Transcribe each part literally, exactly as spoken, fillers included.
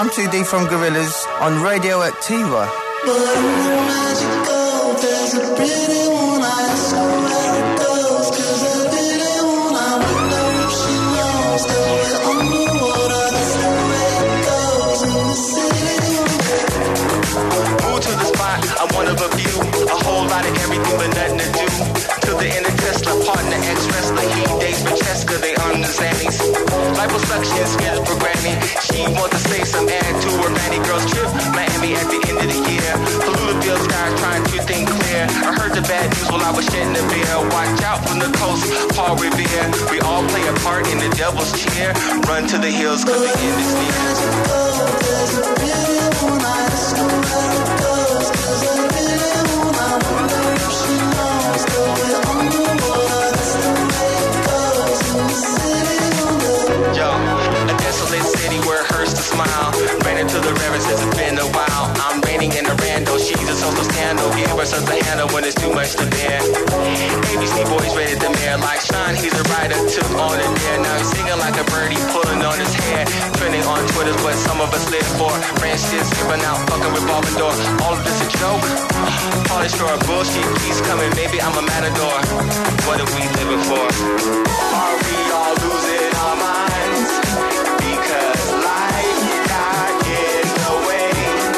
I'm two D from Gorillaz on Radioactiva. But where magic go? There's a pretty one. I ask her where it goes. Cause I really wanna wonder if she knows that we're underwater. That's the way it goes in the city. Move to the spot, I'm one of a few. A whole lot of everything but nothing to do. To the end of Tesla, partner, ex-wrestler. He dates Francesca, they on the Zannies. Liposuction, skills programming. She wants to say some add to her Manny Girls trip. Miami at the end of the year. Polluted sky trying to think clear. I heard the bad news while I was shedding a beer. Watch out from the coast, Paul Revere. We all play a part in the devil's cheer. Run to the hills cause the end is near. There's a pretty one. I ask her where it goes. Cause I really wanna wonder if she knows that we're underwater. That's the way it goes in the city. Yo, a desolate city where it hurts to smile. Ran into the river since it's been a while. I'm raining in a rando, she's a social scandal. Give her something to handle when it's too much to bear. A B C boys rated the mayor like Sean, he's a writer, took on it there. Now he's singing like a birdie, pulling on his hair. Trending on Twitter, but some of us live for. Ranch shit, skipping out, fucking revolving door. All of this a joke? Polish for a bullshit, keeps coming, maybe I'm a matador. What are we living for? Are we all losing our minds? Because life got in the way.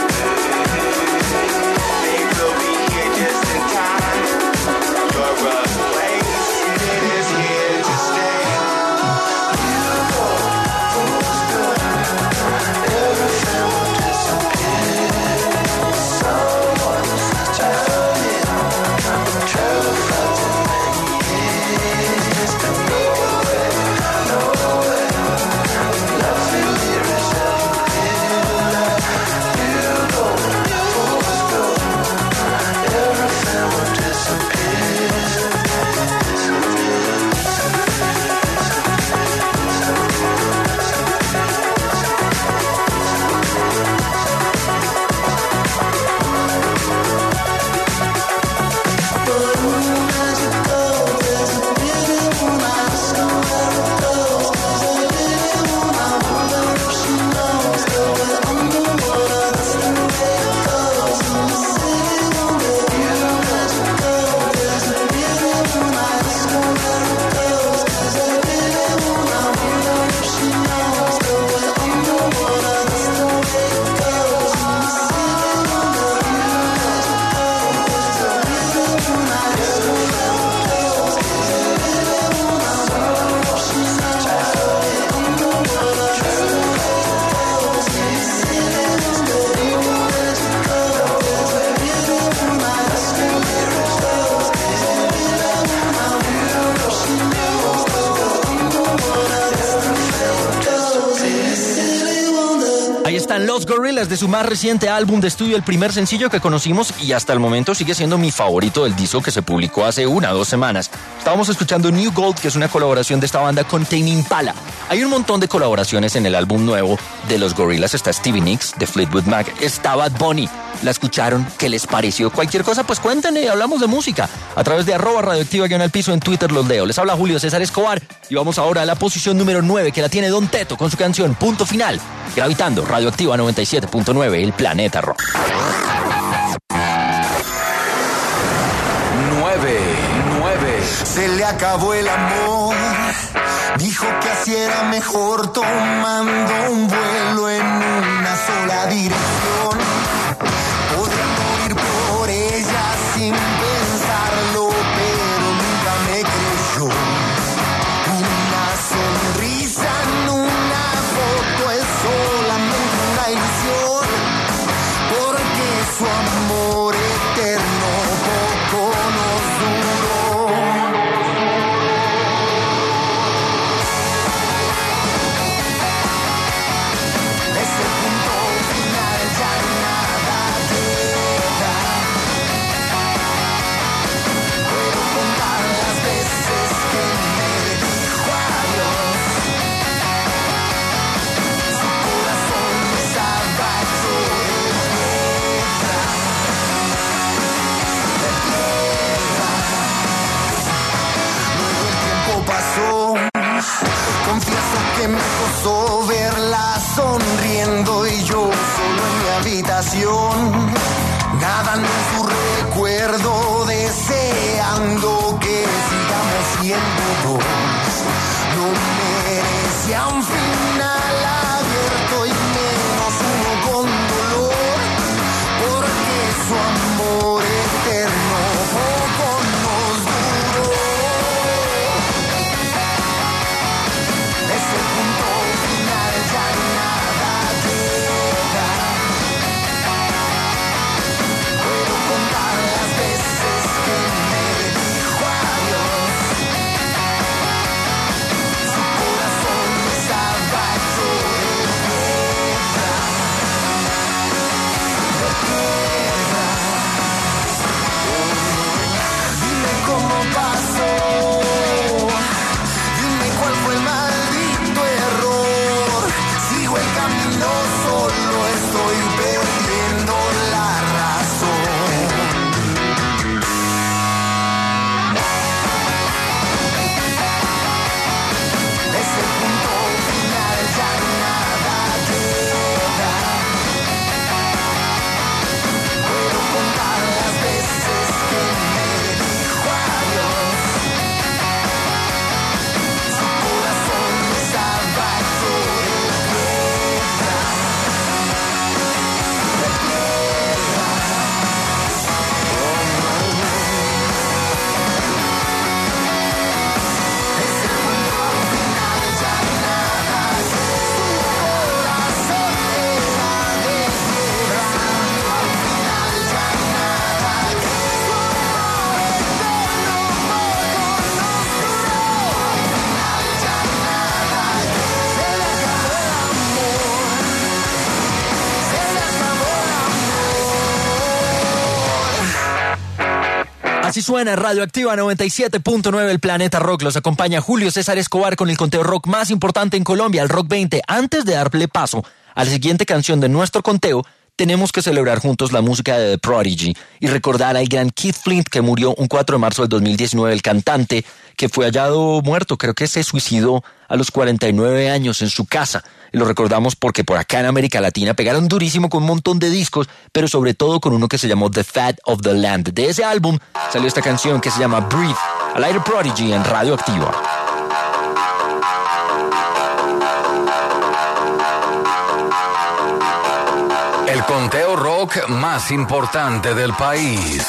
They will be here just in time. Your replacement is here to stay. Beautiful, who's good? Everything will disappear. Someone's traveling, traveling for many years to nowhere, nowhere. Nothing here is ever real. Beautiful, who's good? Everything will disappear. Ahí están los Gorillaz de su más reciente álbum de estudio, el primer sencillo que conocimos y hasta el momento sigue siendo mi favorito del disco que se publicó hace una o dos semanas. Estábamos escuchando New Gold, que es una colaboración de esta banda con Tame Impala. Hay un montón de colaboraciones en el álbum nuevo de los Gorillaz. Está Stevie Nicks de Fleetwood Mac, está Bad Bunny. ¿La escucharon? ¿Qué les pareció? Cualquier cosa, pues cuéntenme, hablamos de música. A través de arroba radioactiva guión al piso en Twitter los leo. Les habla Julio César Escobar y vamos ahora a la posición número nueve, que la tiene Don Teto con su canción Punto Final. Gravitando, Radioactiva noventa y siete punto nueve, el planeta rock. nueve, nueve. Se le acabó el amor. Dijo que así era mejor, tomando un vuelo en una sola dirección. Podría morir por ella sin pensarlo, pero nunca me creyó. Una sonrisa en una foto es solamente una ilusión, porque su amor eterno poco nos duró. Es el punto final. canción, nadan en su recuerdo, deseando que sigamos siendo dos. No merecía un final abierto y menos uno con dolor, porque su amor eterno poco nos duró. Desde el punto final ya nada queda. Puedo contar las veces que me dijo adiós. Su corazón estaba hecho de piedra, de piedra. Dime cómo pasó, dime cuál fue el maldito error. Sigo el camino solo, estoy perdiendo la razón. Desde el punto final ya nada queda. Puedo contar las veces que me dijo adiós. Su corazón estaba hecho de piedra, de piedra. Oh, no. Desde el punto final ya nada queda. Su corazón era de piedra. Al final ya nada queda. Su amor eterno poco nos duró. Al final ya nada queda. Se le acabó el amor. Se le acabó el amor. Así suena Radioactiva noventa y siete punto nueve, el Planeta Rock. Los acompaña Julio César Escobar con el conteo rock más importante en Colombia, el Rock veinte. Antes de darle paso a la siguiente canción de nuestro conteo, tenemos que celebrar juntos la música de The Prodigy y recordar al gran Keith Flint, que murió un cuatro de marzo del dos mil diecinueve, el cantante que fue hallado muerto, creo que se suicidó a los cuarenta y nueve años en su casa. Y lo recordamos porque por acá en América Latina pegaron durísimo con un montón de discos, pero sobre todo con uno que se llamó The Fat of the Land. De ese álbum salió esta canción que se llama Breathe, al aire Prodigy en Radioactiva. El conteo rock más importante del país.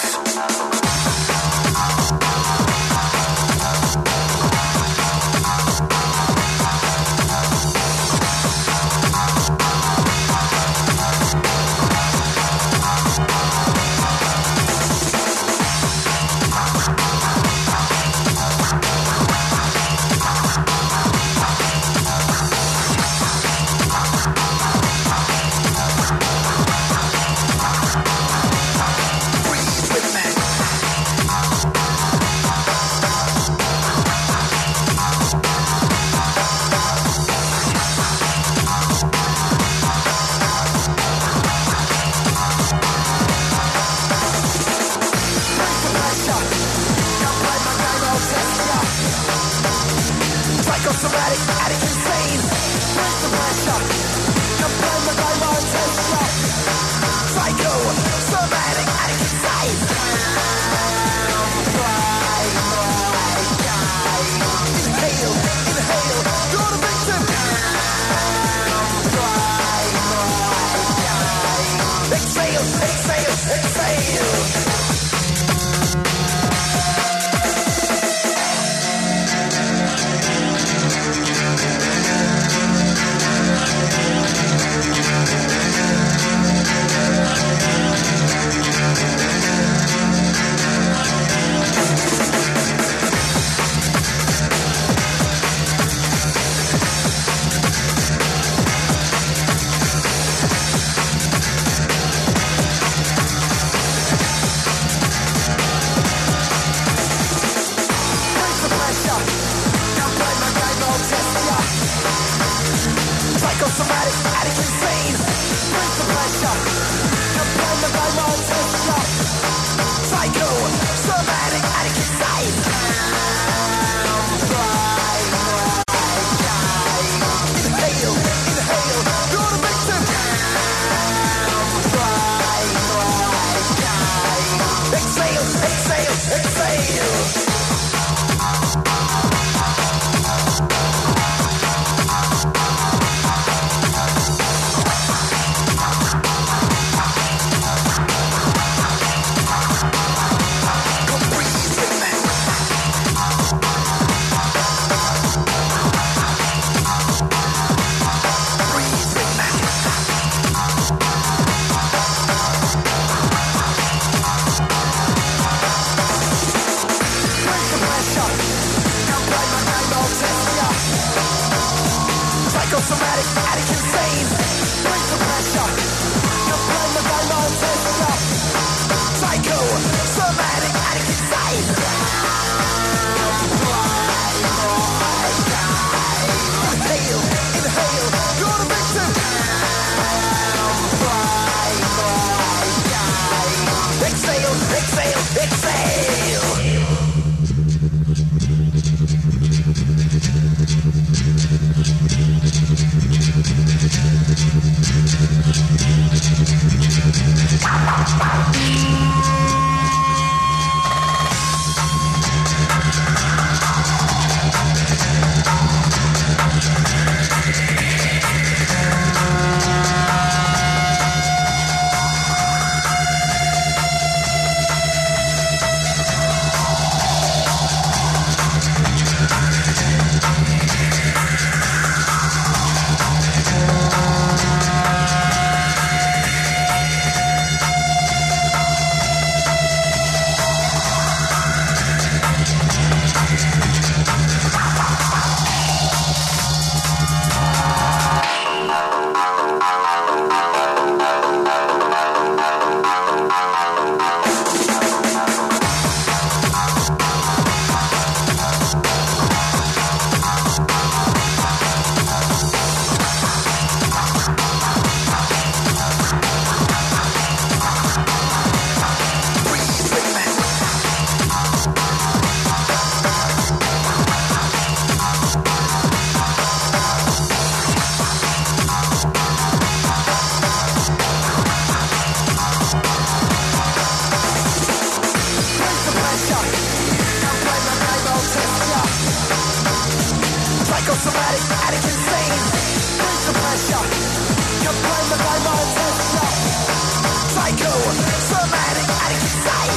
Psychosomatic, addict, insane. Brings the pressure. You're blind, but I'm on attention. Psycho, somatic, addict, insane.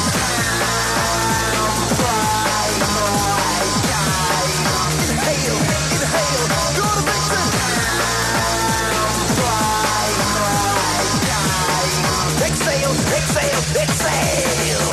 Inhale, inhale, you're the victim. Exhale, exhale, exhale.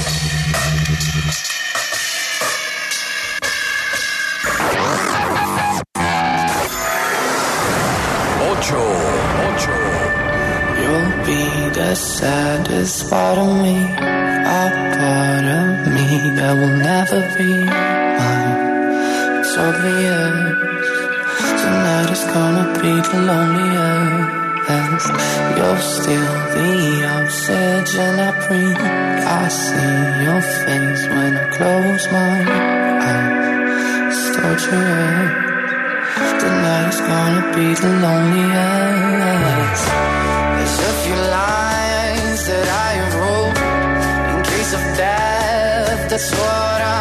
Ocho, ocho. You'll be the saddest part of me, a part of me that will never be mine. It's obvious, tonight is gonna be the loneliest. You're still the oxygen I breathe. I see your face when I close my eyes. Torture. Tonight is gonna be the loneliest. There's a few lines that I wrote in case of death. That's what I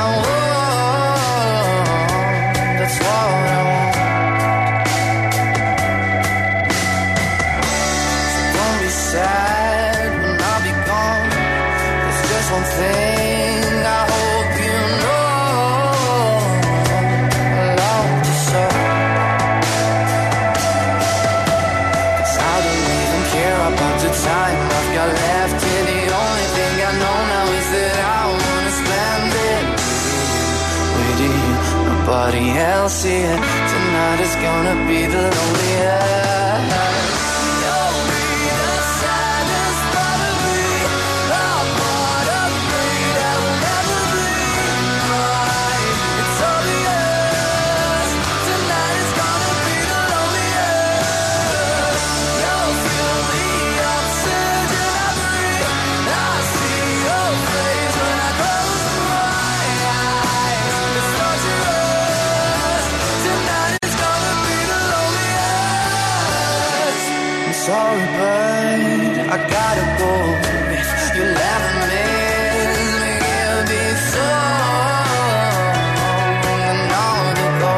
want. That's what I want. So don't be sad when I'll be gone. There's just one thing I hope you know. I love you so. Time I've got left here, the only thing I know now is that I wanna spend it with you, nobody else here. Tonight is gonna be the loneliest. You'll be the saddest part of me, a part of me that will never be mine. It's obvious, tonight is gonna be the loneliest. You'll feel me. Sorry, but I gotta go. If you never miss me, it'll be so long to go.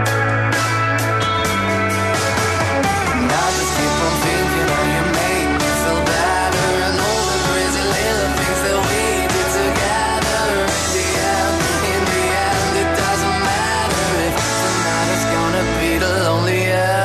And I just keep on thinking how you make me feel better, and all the crazy little things that we did together. In the end, in the end, it doesn't matter if tonight is gonna be the loneliest.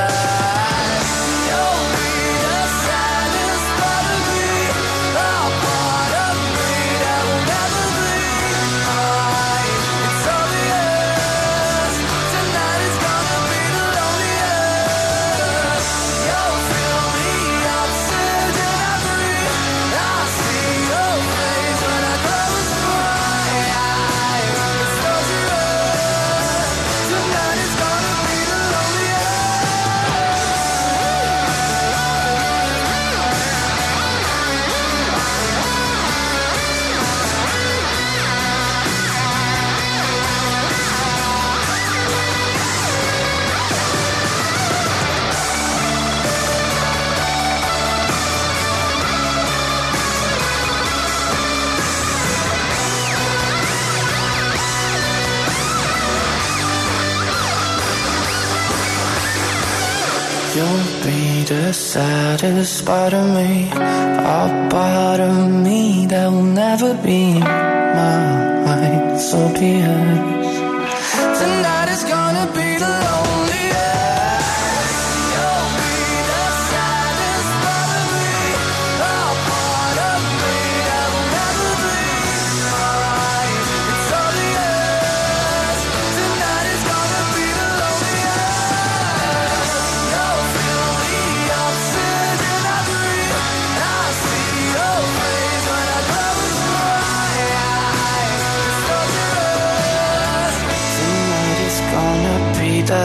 You'll be the saddest part of me, a part of me that will never be mine. So be it. Tonight is gonna be the loneliest. You'll be the saddest part of me, a part of me that will never be mine. It's obvious. Tonight is gonna be the loneliest. You'll feel the oxygen I breathe. I see your face when I close my eyes. It's torturous. Tonight is gonna be the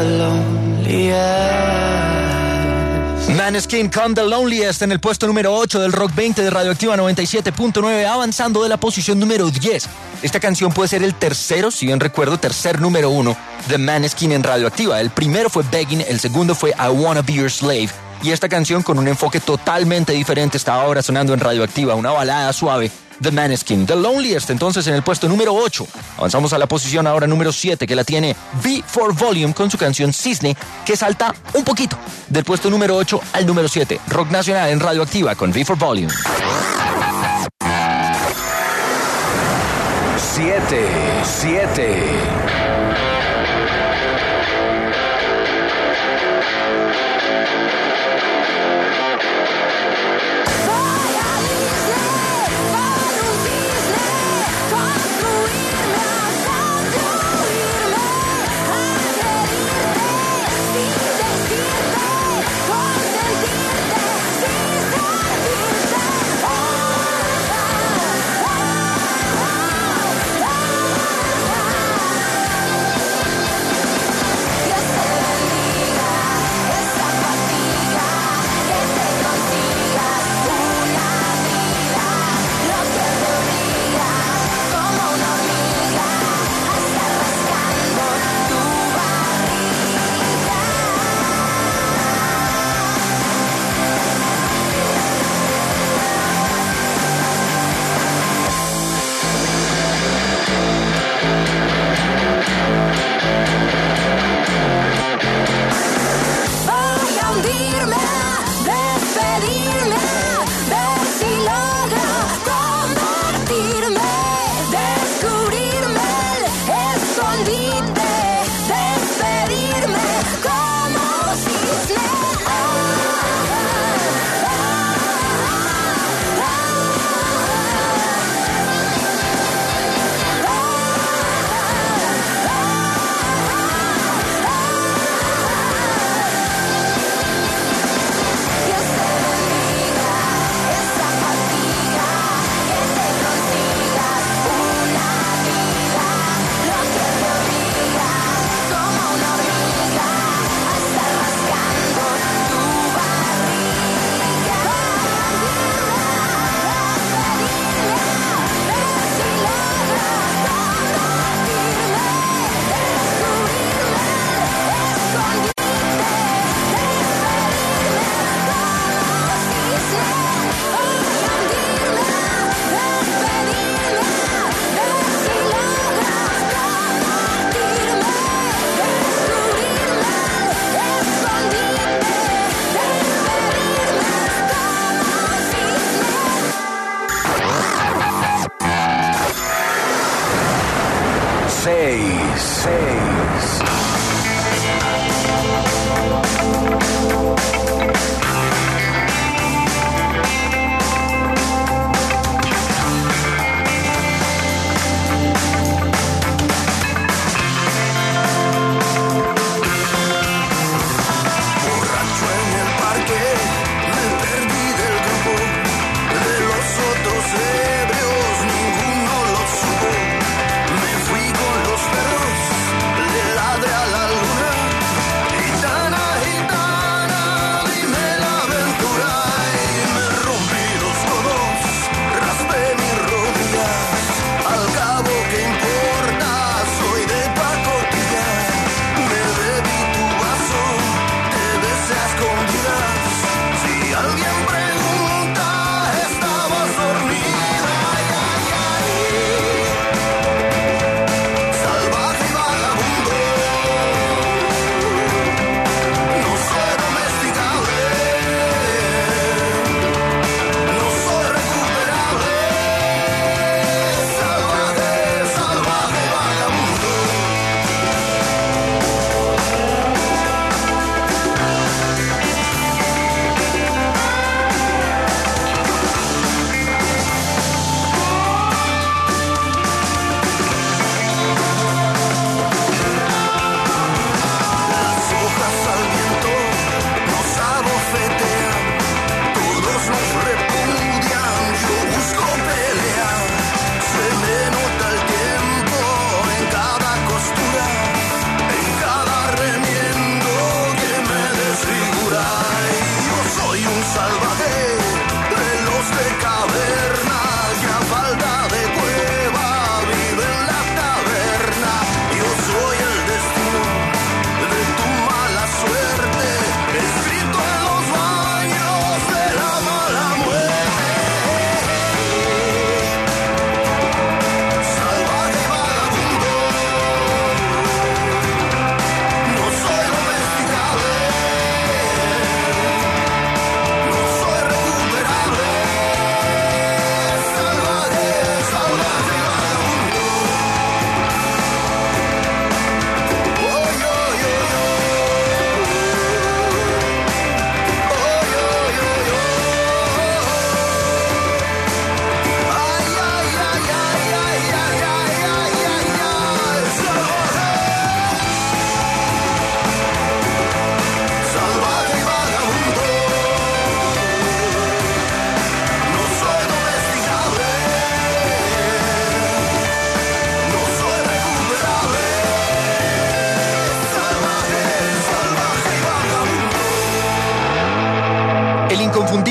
loneliest. Maneskin con The Loneliest en el puesto número ocho del Rock veinte de Radioactiva noventa y siete punto nueve, avanzando de la posición número diez. Esta canción puede ser el tercero, si bien recuerdo, tercer número uno de Maneskin en Radioactiva. El primero fue Begging, el segundo fue I Wanna Be Your Slave. Y esta canción, con un enfoque totalmente diferente, estaba ahora sonando en Radioactiva, una balada suave The Maneskin. The Loneliest, entonces, en el puesto número ocho. Avanzamos a la posición ahora número siete, que la tiene V for Volume con su canción Cisne, que salta un poquito del puesto número ocho al número siete. Rock nacional en Radioactiva con V for Volume. siete, siete.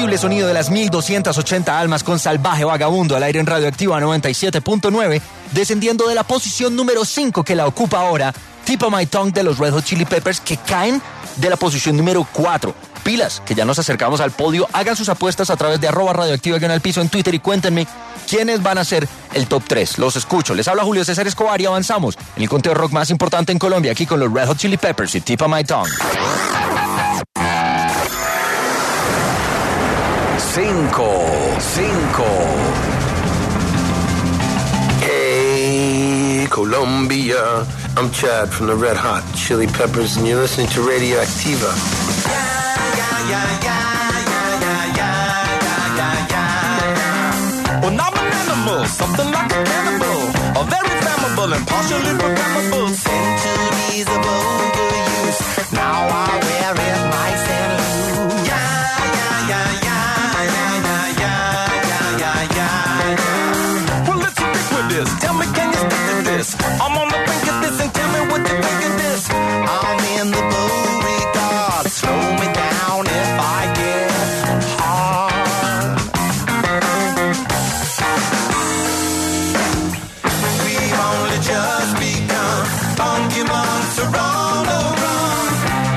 irresistible sonido de las mil doscientas ochenta almas con Salvaje Vagabundo al aire en Radioactiva noventa y siete punto nueve, descendiendo de la posición número cinco que la ocupa ahora Tip of My Tongue de los Red Hot Chili Peppers, que caen de la posición número cuatro. Pilas, que ya nos acercamos al podio. Hagan sus apuestas a través de arroba radioactiva en el piso en Twitter y cuéntenme quiénes van a ser el top tres. Los escucho. Les habla Julio César Escobar y avanzamos en el conteo rock más importante en Colombia, aquí con los Red Hot Chili Peppers y Tip of My Tongue. Cinco, cinco. Hey, Colombia. I'm Chad from the Red Hot Chili Peppers, and you're listening to Radioactiva. Well, I'm an animal, something like a cannibal, a very flammable and partially programmable. Centuries of overuse, now I wear it nice and loose. Yeah, yeah, yeah, yeah, yeah, yeah, yeah, yeah, yeah, yeah. Well, let's stick with this. Tell me, can you stick to this? I'm on the brink of this, and tell me what you think of this. I'm in the Beauregard. Slow me down if I get hard. We've only just begun. Funky monks are on the run.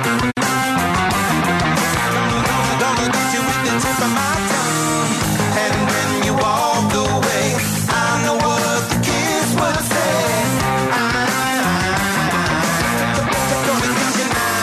Gonna, gonna get you with the tip of my tongue. And when you walk away, I know what the kids would say. Gonna get you now.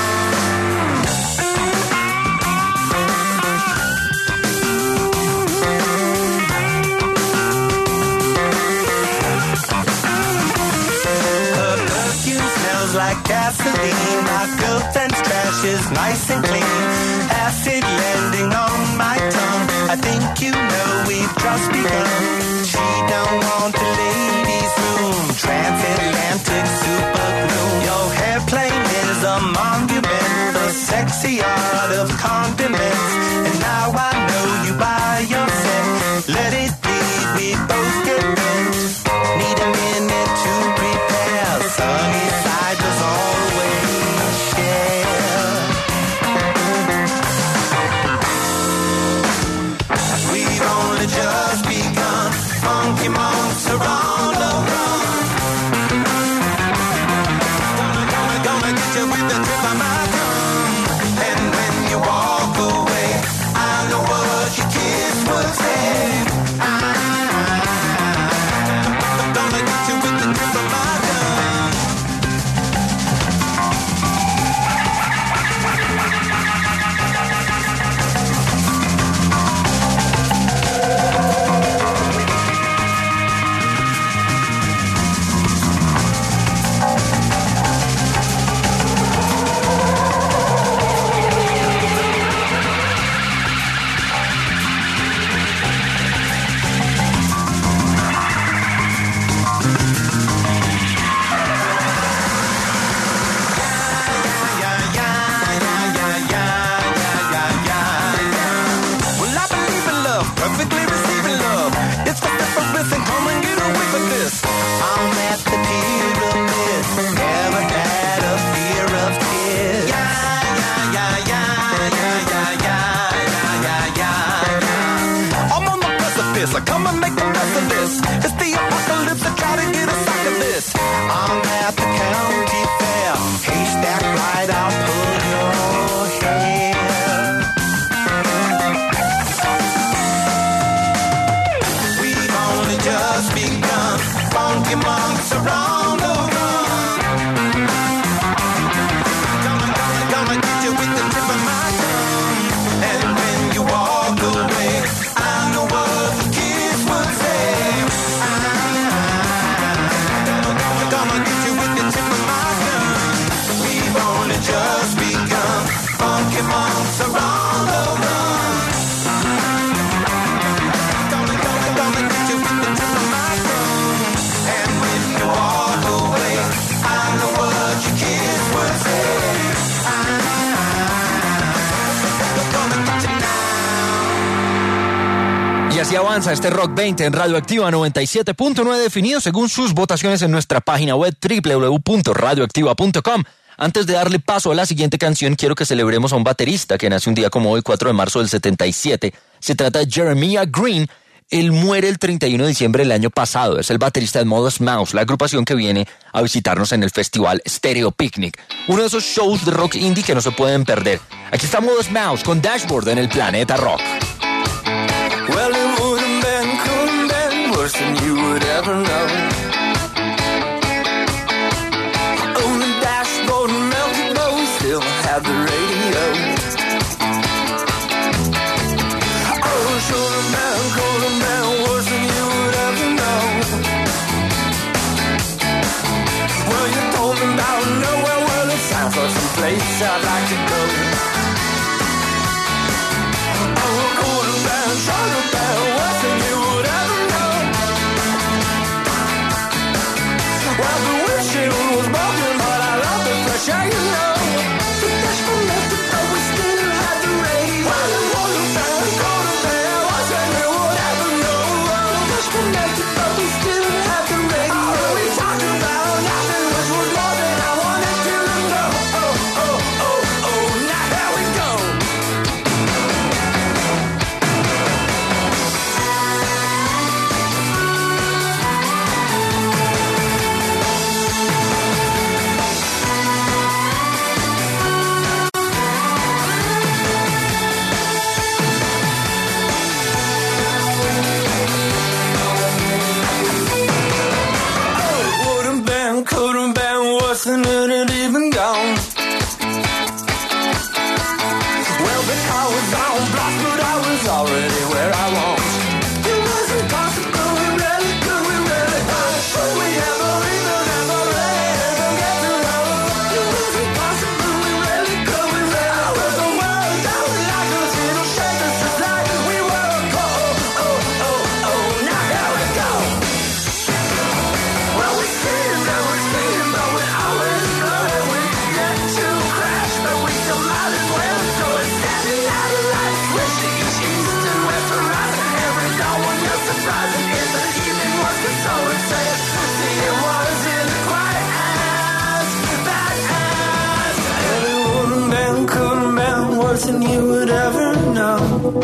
Her perfume smells like gasoline. My girlfriend's trash is nice and clean. Acid landing on my tongue. I think you know we've just begun. She don't want the ladies' room. Transatlantic super glue. Your airplane is a monument. The sexy art of condiments. And now I know you by yourself. Let it be, we both get bent. Need a minute to prepare. Sunny side does always share. We've only just begun. Funky monks are on the run. Gonna, gonna, gonna get you with the tip of my tongue. And when you walk away, I know what your kids would say. I'm gonna get you with the tip of my tongue. Well, I believe in love, perfectly receiving love. It's the difference, and come and get away with this. I'm at the pyramid, never had a fear of kids. Yeah, yeah, yeah, yeah, yeah, yeah, yeah, yeah, yeah, yeah. I'm on the precipice, I come and make the best of this. It's the apocalypse, I try to get a sack of this. I'm at the county fair, haystack right, I'll pull your hair. We've only just begun. Funky monks are on the run. Gonna, gonna, gonna get you with the tip of my tongue. And when you walk away, I know what the kids would say. Gonna, gonna, gonna get you with the tip of my tongue. We've only just begun. Funky monks are on the run. Gonna, gonna, gonna get you with the tip of my tongue. And when you walk away, I know what your kids would say. Gonna get you now. Y así avanza este Rock veinte en Radioactiva noventa y siete punto nueve, definido según sus votaciones en nuestra página web doble u doble u doble u punto radioactiva punto com. Antes de darle paso a la siguiente canción, quiero que celebremos a un baterista que nace un día como hoy, cuatro de marzo del setenta y siete. Se trata de Jeremiah Green. Él muere el treinta y uno de diciembre del año pasado. Es el baterista de Modest Mouse, la agrupación que viene a visitarnos en el festival Stereo Picnic. Uno de esos shows de rock indie que no se pueden perder. Aquí está Modest Mouse con Dashboard en el Planeta Rock. Well, it wouldn't been, couldn't been worse than you would ever know. On the dashboard melted, but we still have the radio. Oh, should have been, could have been worse than you would ever know. Well, you told me about nowhere, well, it sounds like some place I'd like to go. Oh, could have been, should have been worse than you would ever know. Well, the windshield was broken, but I love the fresh air, you know. The dashboard melted, but we still had the radio. Well, it would have been, could have been worse than you would ever know. The dashboard melted, but we still had the radio. Oh, we talked about nothing, which was more than I wanted to know. Oh, oh, oh, oh, now here we go. Oh, would've been, could've been worse than it had even gone. Well, but I was on block, but I was already where I was. It wasn't possible, we really could, we really could. Should we ever even, ever really ever get to know? It wasn't possible, we really could, we really could. The world don't like us, it'll shake us just like we were. Oh, oh, oh, oh, now here we go. Well, we screamed and we screamed, but we always know that we get to crash, but we still might as well. So it's standing out of light, switch to each east and west horizon. Every dawn when you're surprising, if the evening was good, so it said. See, it wasn't quite as bad as and it wouldn't been, couldn't been worse than you would ever know.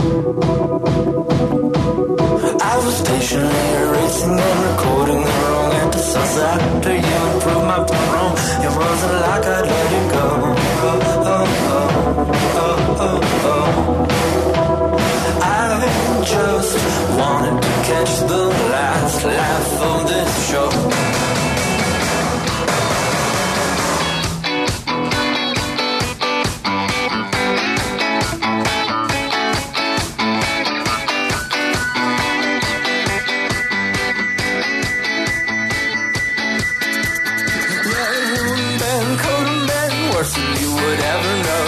I was patiently erasing and recording the wrong episodes after you improved my wrong. It wasn't like I'd let it go. Oh, oh, oh, oh, oh, oh. I just wanted to catch the last laugh of this show. Could've been worse than you would ever know.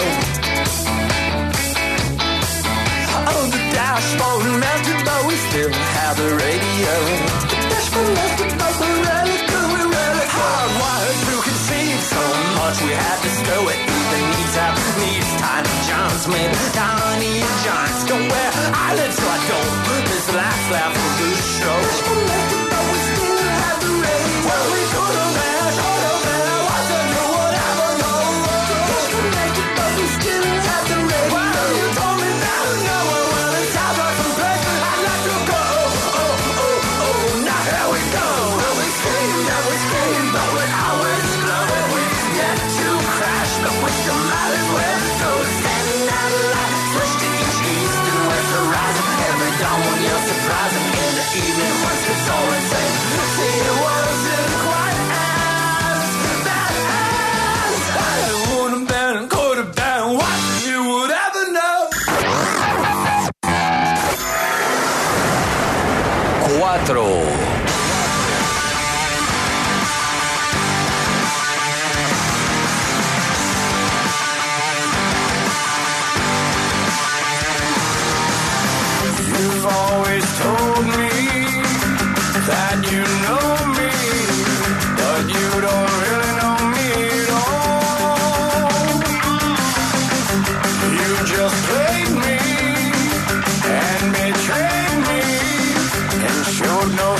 Oh, the dashboard melted, but we still have the radio. The dashboard melted, but we really could, we really could. Hardwired to conceive so much we had to stow it. Even needs have needs tiny Johns made tiny Johns. Don't wear eyelids so I don't miss the last laugh of the show. Dashboard melted, but we still have the radio. Well, we could have been, should have been, wasn't you would ever know. Dashboard melted, but we still have the radio. Well, you told me that nowhere, well, it sounds like some place I'd like to go. Oh, oh, oh, now here we go. Well, we screamed and we screamed, but we always love it. We get to crash, but we still might as well. So standing out of light, switch to each east and west horizon. Every dawn when you're surprising, in the evening once it's all the same. See, it wasn't quite as bad as it would have been, could have been, what you would ever know. Cuatro. You've always told me that you know me, but you don't really know me at all. You just played me and betrayed me and showed no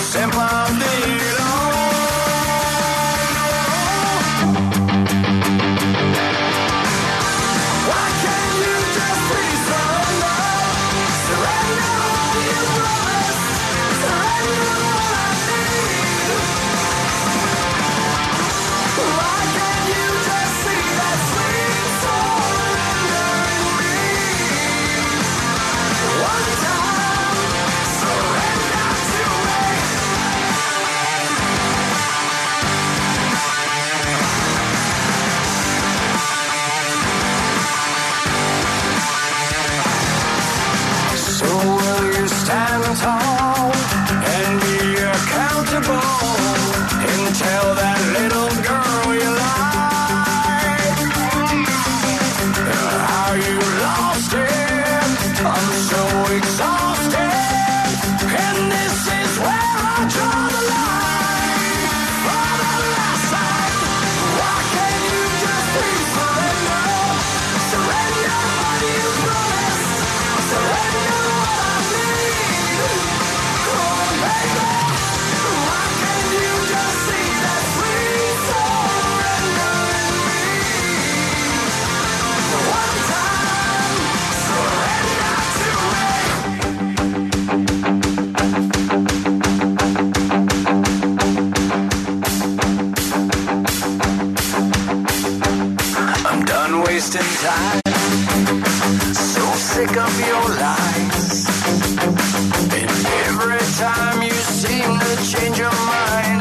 tired, so sick of your lies. And every time you seem to change your mind,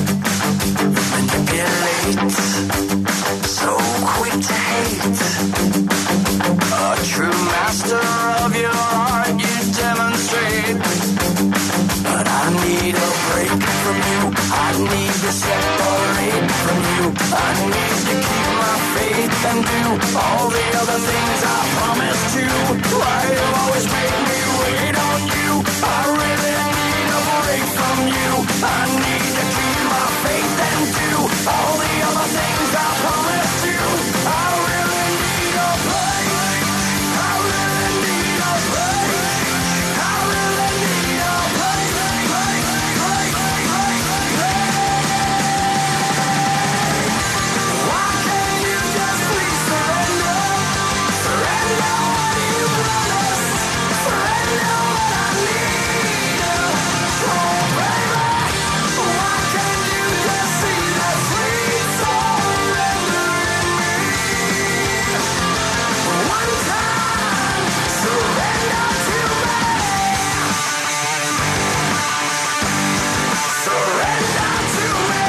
manipulate, so quick to hate. A true master of your heart you demonstrate. But I need a break from you. I need to separate from you. I need to keep my faith and do all the other things I promised to. Why you always make me wait on you? I really need a break from you. I need to keep my faith and do all the other things I promised to. I really need a break. I really need a break. I really need a break. break, break, break, break. Why can't you just please surrender? Surrender what you promised. Surrender what I need. Oh, baby. Why can't you just see the sweet surrender in me? One time, surrender to me. Surrender to me.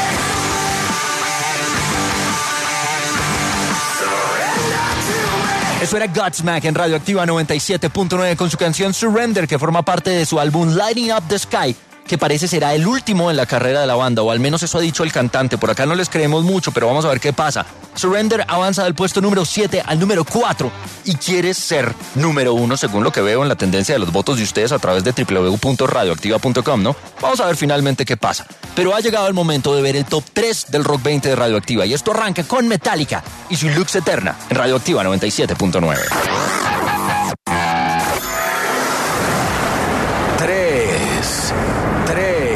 Surrender to me. Eso era Godsmack en Radioactiva noventa y siete punto nueve con su canción Surrender, que forma parte de su álbum Lighting Up the Sky, que parece será el último en la carrera de la banda, o al menos eso ha dicho el cantante. Por acá no les creemos mucho, pero vamos a ver qué pasa. Surrender avanza del puesto número siete al número cuatro y quiere ser número uno, según lo que veo en la tendencia de los votos de ustedes a través de doble u doble u doble u punto radioactiva punto com, ¿no? Vamos a ver finalmente qué pasa. Pero ha llegado el momento de ver el top tres del Rock veinte de Radioactiva, y esto arranca con Metallica y su Lux Eterna en Radioactiva noventa y siete punto nueve. Tres. Tres.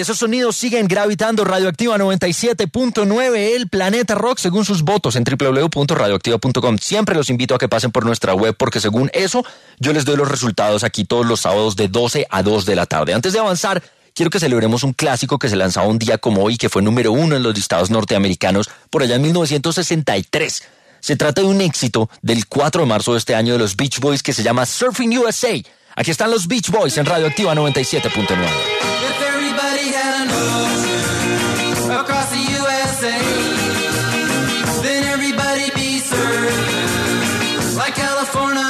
esos sonidos siguen gravitando. Radioactiva noventa y siete punto nueve, el planeta rock, según sus votos en doble u doble u doble u punto radioactiva punto com. Siempre los invito a que pasen por nuestra web, porque según eso, yo les doy los resultados aquí todos los sábados de doce a dos de la tarde. Antes de avanzar, quiero que celebremos un clásico que se lanzaba un día como hoy, que fue número uno en los listados norteamericanos por allá en mil novecientos sesenta y tres. Se trata de un éxito del cuatro de marzo de este año de los Beach Boys que se llama Surfing U S A. Aquí están los Beach Boys en Radioactiva noventa y siete punto nueve. If everybody had an ocean across the U S A, then everybody'd be served like California.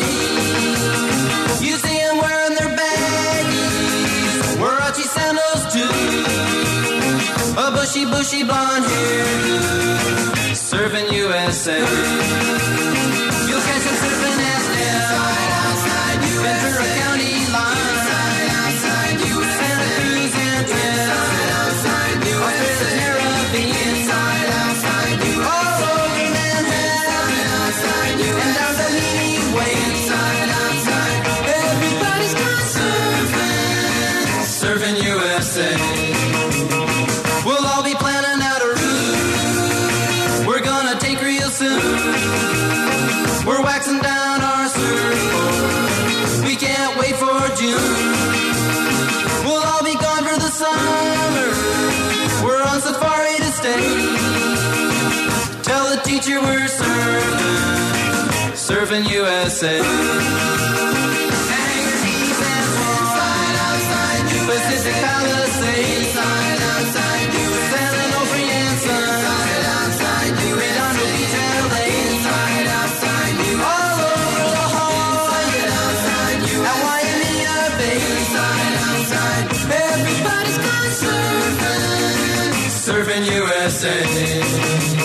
You see them wearing their baggies, Warachi sandals too, a bushy, bushy blonde hair, surfing U S A. You'll catch them surfing at Ventura County line, outside, outside, Santa Cruz and Trent, outside, off to the Caribbean, outside, outside, all over Manhattan, outside, and down the Leaning Way, outside, outside, everybody's gone surfing, surfing U S A. We'll all be planning out a route we're gonna take real soon. We're waxing down our surfboard. We can't wait for June. We'll all be gone for the summer. We're on safari to stay. Tell the teacher we're surfing, surfing U S A. Hang your knees and outside, outside, Pacific Palisades, outside, outside, San Onofre and Sun, outside, outside, Redondo Beach, L A, outside, outside, all over La Jolla, outside, at Waimea Bay, outside, outside, everybody's gone surfing, surfing U S A.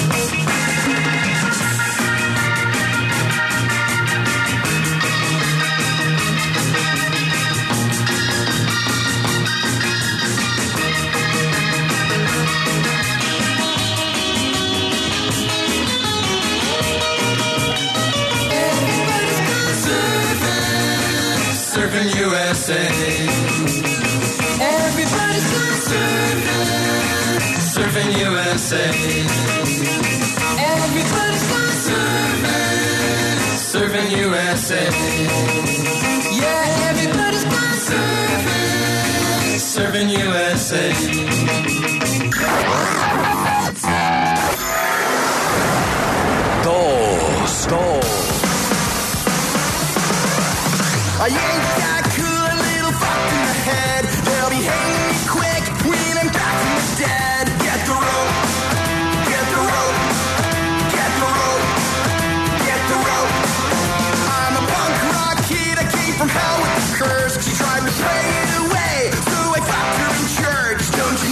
Surfing U S A. Everybody's gone surfing, surfing U S A. Everybody's gone surfing, surfing U S A. Yeah, everybody's gone surfing, surfing U S A. Dos, dos. I ain't that cool, a little fucked in the head. They'll be hanging me quick when I'm back from the dead. Get the rope, get the rope, get the rope, get the rope. I'm a punk rock kid, I came from hell with the curse. She tried to pray it away, so I fucked her in church. Don't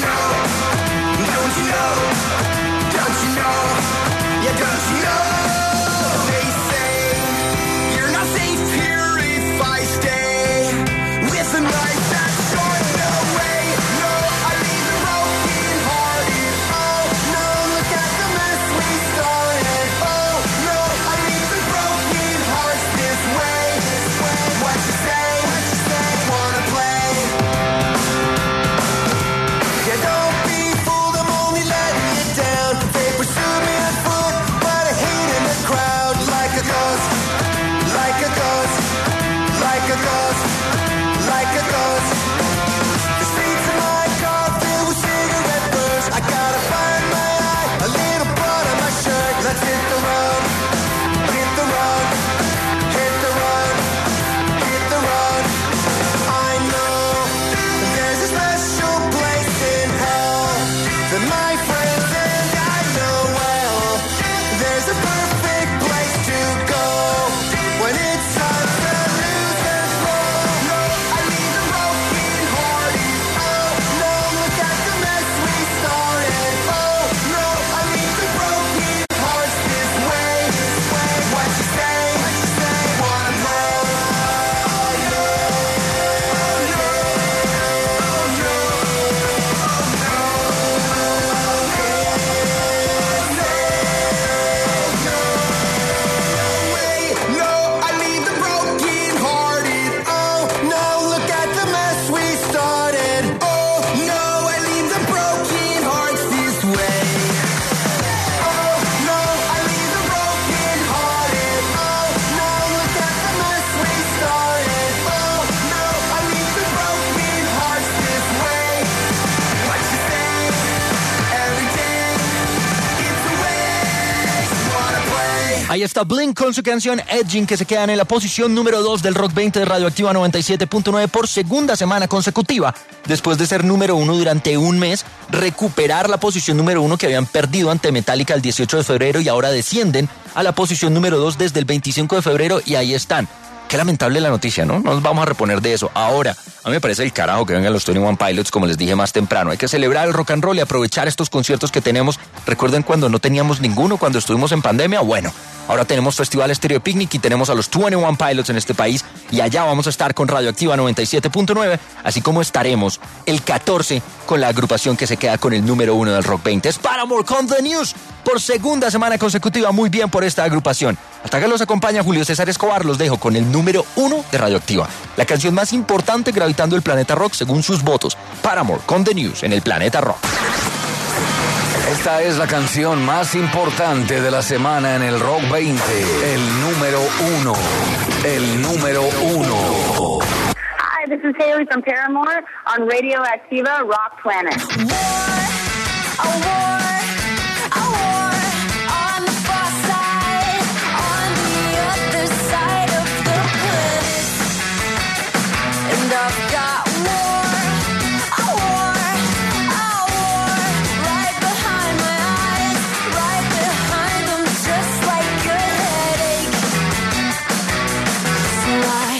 Ahí está Blink con su canción Edging, que se quedan en la posición número dos del Rock veinte de Radioactiva noventa y siete punto nueve por segunda semana consecutiva. Después de ser número uno durante un mes, recuperar la posición número uno que habían perdido ante Metallica el dieciocho de febrero y ahora descienden a la posición número dos desde el veinticinco de febrero y ahí están. Qué lamentable la noticia, ¿no? No nos vamos a reponer de eso. Ahora, a mí me parece el carajo que vengan los veintiuno Pilots, como les dije más temprano. Hay que celebrar el rock and roll y aprovechar estos conciertos que tenemos. ¿Recuerden cuando no teníamos ninguno, cuando estuvimos en pandemia? Bueno, ahora tenemos Festival Stereo Picnic y tenemos a los veintiuno Pilots en este país. Y allá vamos a estar con Radioactiva noventa y siete punto nueve, así como estaremos el catorce con la agrupación que se queda con el número uno del Rock veinte. Es Paramore con The News por segunda semana consecutiva. Muy bien por esta agrupación. Hasta que los acompaña Julio César Escobar, los dejo con el número uno de Radioactiva. La canción más importante gravitando el planeta rock según sus votos. Paramore con The News en el planeta rock. Esta es la canción más importante de la semana en el Rock veinte. El número uno. El número uno. Hi, this is Haley from Paramore on Radioactiva Rock Planet. War, a war, a war on the far side, on the other side of the planet. And I've got war, a war, a war right behind my eyes, right behind them, just like a headache. So I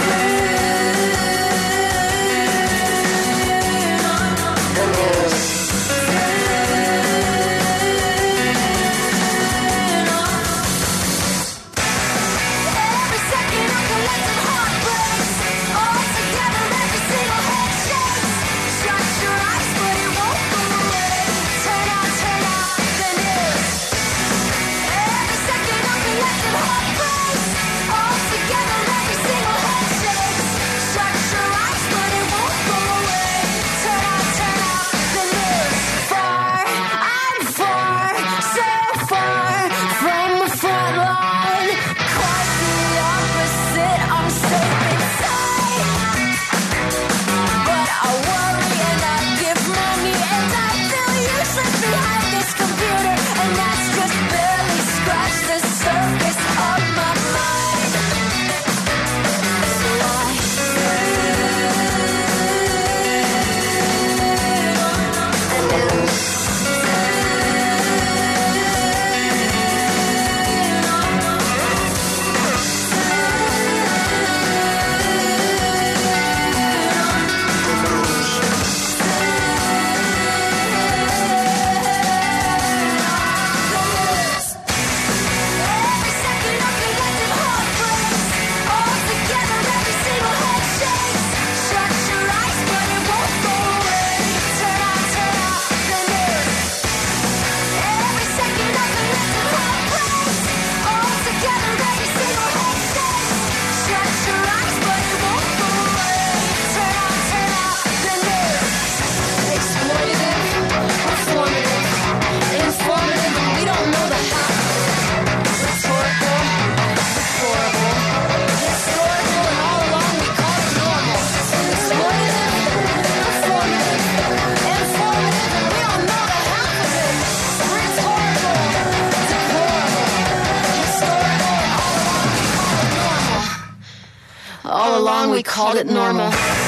all along we called it normal.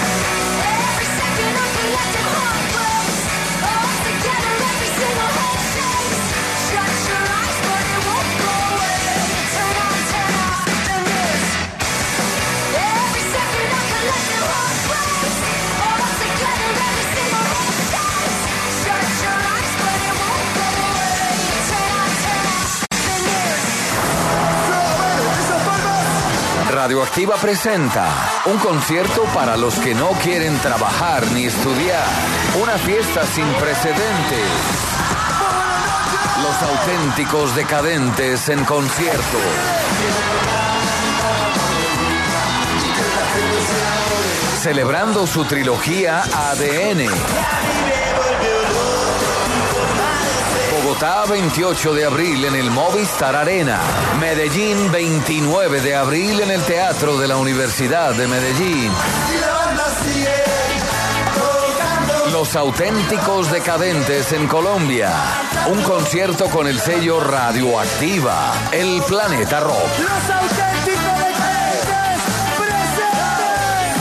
Radioactiva presenta un concierto para los que no quieren trabajar ni estudiar. Una fiesta sin precedentes. Los auténticos decadentes en concierto. Celebrando su trilogía A D N. Bogotá, veintiocho de abril en el Movistar Arena. Medellín, veintinueve de abril en el Teatro de la Universidad de Medellín. Los Auténticos Decadentes en Colombia. Un concierto con el sello Radioactiva, El Planeta Rock. Los Auténticos Decadentes presentes.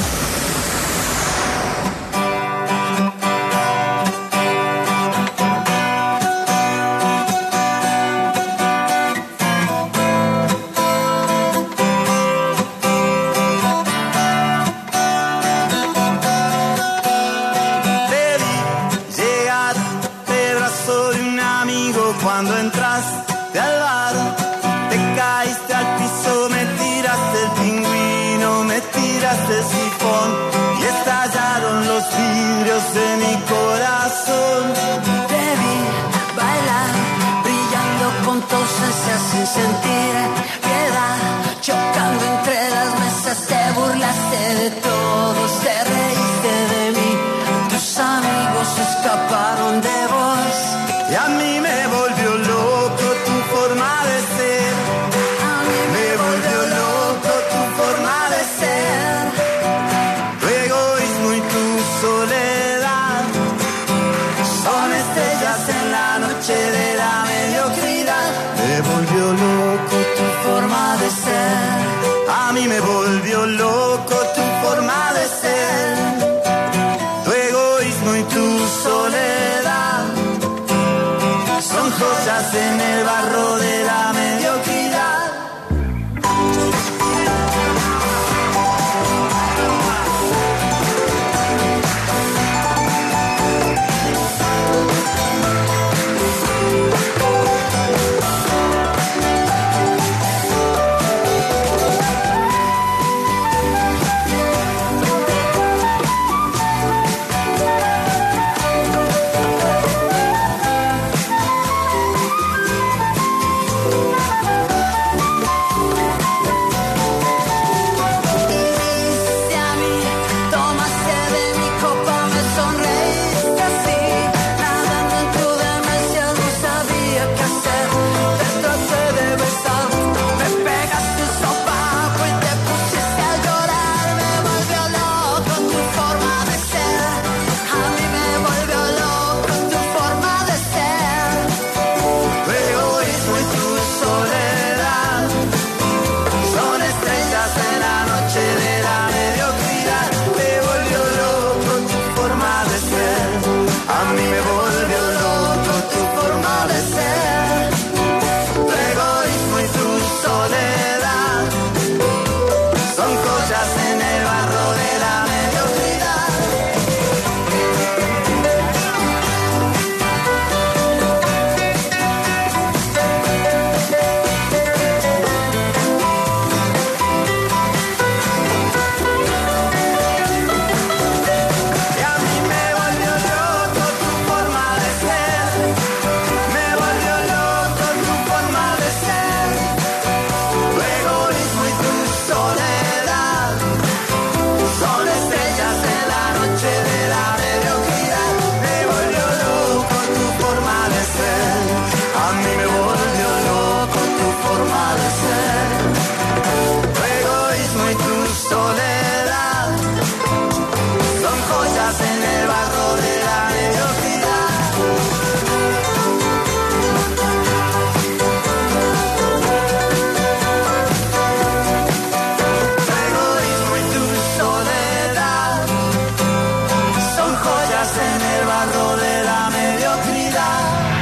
Te vi llegar de brazo de un amigo cuando entraste al bar. Te caíste al piso, me tiraste el pingüino, me tiraste el sifón y estallaron los vidrios de mi corazón. Te vi bailar, brillando con tu ausencia sin sentir piedad. Chocando entre las mesas, te burlaste de todos, te reíste de mí. Tus amigos escaparon de vos. Y a mí me volvió loco tu forma de ser. A mí Me volvió loco tu forma de ser. Tu egoísmo y tu soledad son estrellas en la noche de la mediocridad. Me volvió loco tu forma de ser. A mí me volvió loco tu forma de ser. Tu egoísmo y tu soledad son joyas en el barro de la mediocridad. Viniste a mí, tomaste de mi copa, me sonreíste así. Nadando en tu demencia, no sabía qué hacer. Te traté de besar, me pegaste un sopapo y te pusiste a llorar. Me volvió loco tu forma de ser. A mí me volvió loco tu forma de ser. Tu egoísmo y tu soledad son estrellas en la noche de la mediocridad. Me volvió loco tu forma de ser. A mí me volvió loco tu forma de ser. Tu egoísmo y tu soledad son cosas en el barro de la mediocridad. Y a mí me volvió loco tu forma de ser. Me volvió loco tu forma de ser. Tu egoísmo y tu soledad son estrellas en la noche de la mediocridad. Me volvió loco tu forma de ser. A mí me volvió loco tu forma de ser. Tu egoísmo y tu soledad son joyas en el barro de la mediocridad. Tu egoísmo y tu soledad son joyas en el barro de la mediocridad.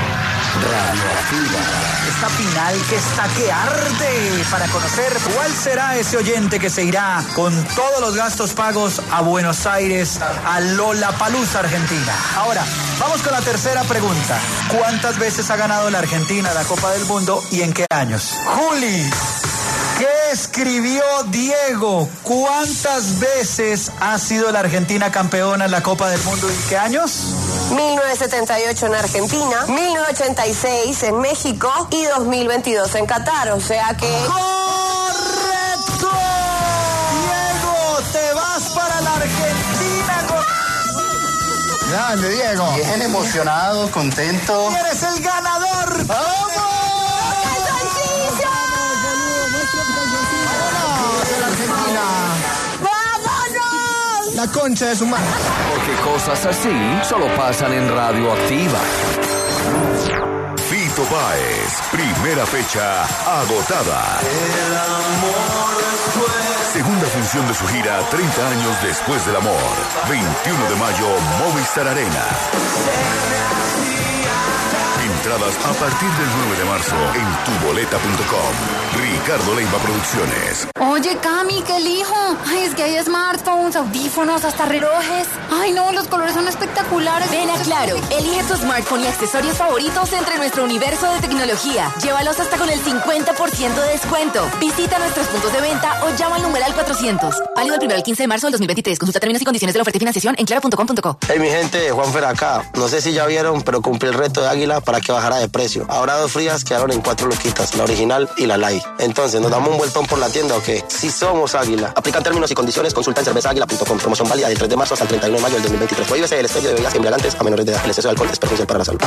Esta final que está que arde para conocer cuál será ese oyente que se irá con todos los gastos pagos a Buenos Aires, a Lollapalooza, Argentina. Ahora, vamos con la tercera pregunta. ¿Cuántas veces ha ganado la Argentina la Copa del Mundo y en qué años? Juli, ¿qué escribió Diego? ¿Cuántas veces ha sido la Argentina campeona en la Copa del Mundo y en qué años? mil novecientos setenta y ocho en Argentina, mil novecientos ochenta y seis en México y dos mil veintidós en Qatar, o sea que... ¡Correcto! Diego, te vas para la Argentina con... Grande, Diego. Bien emocionado, contento. ¡Y eres el ganador! ¡Vamos! ¡Vámonos! la concha de su madre. Porque cosas así solo pasan en Radioactiva. Fito Páez, primera fecha agotada. El amor después. Segunda función de su gira, treinta años después del amor. veintiuno de mayo, Movistar Arena. Entradas a partir del nueve de marzo en tu boleta punto com. Ricardo Leiva Producciones. Oye, Cami, ¿qué elijo? Ay, es que hay smartphones, audífonos, hasta relojes. Ay, no, los colores son espectaculares. Ven a Claro, elige tu smartphone y accesorios favoritos entre nuestro universo de tecnología. Llévalos hasta con el cincuenta por ciento de descuento. Visita nuestros puntos de venta o llama al numeral cuatrocientos. Válido el primero al quince de marzo del dos mil veintitrés. Consulta términos y condiciones de la oferta y financiación en claro punto com punto co. Hey, mi gente, Juanfer acá. No sé si ya vieron, pero cumplí el reto de Águila para que bajara de precio. Ahora dos frías quedaron en cuatro loquitas, la original y la light. Entonces, ¿nos damos un vueltón por la tienda o qué? Si somos Águila. Aplican términos y condiciones, consulta en cerveza águila punto com. Promoción válida del tres de marzo hasta el treinta y uno de mayo del dos mil veintitrés. Prohíbese el expendio de bebidas embriagantes a menores de edad. El exceso de alcohol es perjudicial para la salud.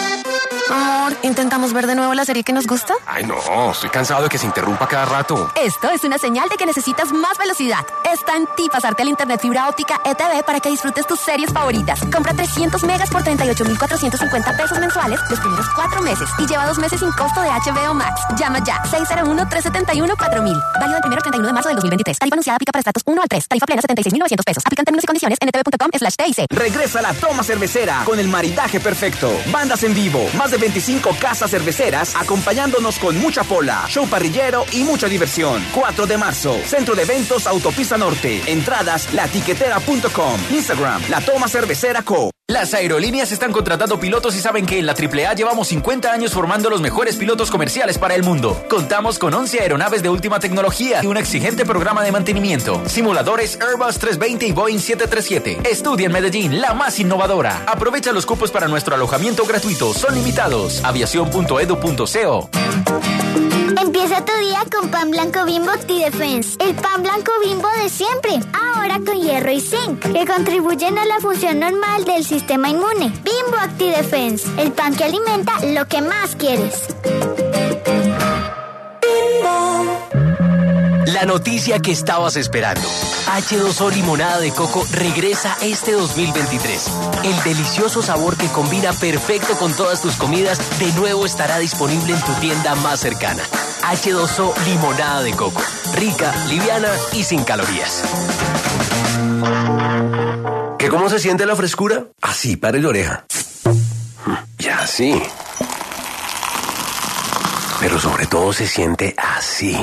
Amor, ¿intentamos ver de nuevo la serie que nos gusta? Ay, no, estoy cansado de que se interrumpa cada rato. Esto es una señal de que necesitas más velocidad. Está en ti pasarte al internet fibra óptica E T V para que disfrutes tus series favoritas. Compra trescientos megas por treinta y ocho mil cuatrocientos cincuenta pesos mensuales los primeros cuatro meses y lleva dos meses sin costo de H B O Max. Llama ya, seis cero uno, tres siete uno, cuatro mil. Válido del primero al treinta y uno de marzo del dos mil veintitrés. Tarifa anunciada aplica para estratos uno al tres. Tarifa plena setenta y seis mil novecientos pesos. Aplican términos y condiciones en e t v punto com slash t i c. Regresa la toma cervecera con el maridaje perfecto. Bandas en vivo, más de veinticinco casas cerveceras acompañándonos con mucha pola, show parrillero y mucha diversión. cuatro de marzo, Centro de Eventos Autopista Norte. Entradas la tiquetera punto com. Instagram, La Toma Cervecera Co. Las aerolíneas están contratando pilotos y saben que en la triple A llevamos cincuenta años formando los mejores pilotos comerciales para el mundo. Contamos con once aeronaves de última tecnología y un exigente programa de mantenimiento. Simuladores Airbus trescientos veinte y Boeing siete treinta y siete. Estudia en Medellín, la más innovadora. Aprovecha los cupos para nuestro alojamiento gratuito. Son limitados. aviación punto edu punto co. Empieza tu día con pan blanco Bimbo OptiDefense. El pan blanco Bimbo de siempre. Ahora con hierro y zinc, que contribuyen a la función normal del sistema inmune. Bimbo OptiDefense. El pan que alimenta lo que más quieres. La noticia que estabas esperando. H dos O Limonada de Coco regresa este dos mil veintitrés. El delicioso sabor que combina perfecto con todas tus comidas de nuevo estará disponible en tu tienda más cercana. H dos O Limonada de Coco. Rica, liviana y sin calorías. ¿Que cómo se siente la frescura? Así, pare la oreja. Y así. Pero sobre todo se siente así.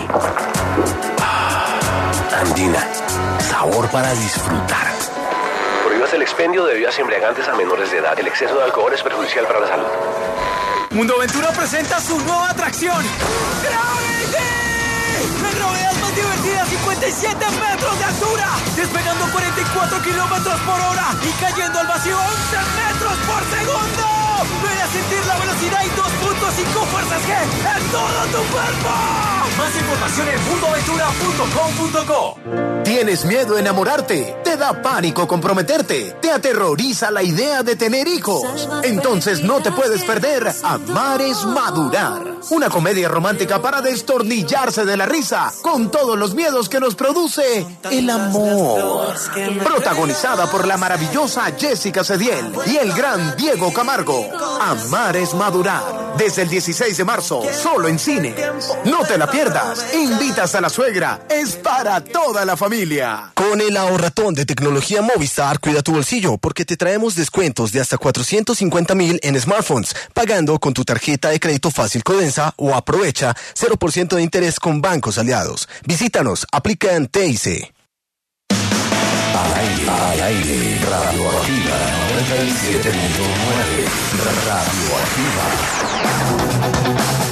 Andina, sabor para disfrutar. Prohíbas el expendio de bebidas embriagantes a menores de edad. El exceso de alcohol es perjudicial para la salud. Mundo Aventura presenta su nueva atracción. ¡Gravity! La gravedad más divertida, cincuenta y siete metros de altura, despegando cuarenta y cuatro kilómetros por hora y cayendo al vacío once metros por segundo. Ven a sentir la velocidad y dos punto cinco fuerzas G en todo tu cuerpo. Más información en mundo aventura punto com punto co. ¿Tienes miedo a enamorarte? ¿Te da pánico comprometerte? ¿Te aterroriza la idea de tener hijos? Entonces no te puedes perder Amar es Madurar. Una comedia romántica para destornillarse de la risa con todos los miedos que nos produce el amor. Protagonizada por la maravillosa Jessica Cediel y el gran Diego Camargo. Amar es Madurar. Desde el dieciséis de marzo, solo en cines. No te la pierdas. Invitas a la suegra. Es para toda la familia. Con el ahorratón de tecnología Movistar, cuida tu bolsillo porque te traemos descuentos de hasta cuatrocientos cincuenta mil en smartphones, pagando con tu tarjeta de crédito fácil Codensa o aprovecha cero por ciento de interés con bancos aliados. Visítanos, aplica en T I C. Al aire, al aire, Radioactiva noventa y siete punto nueve, Radioactiva.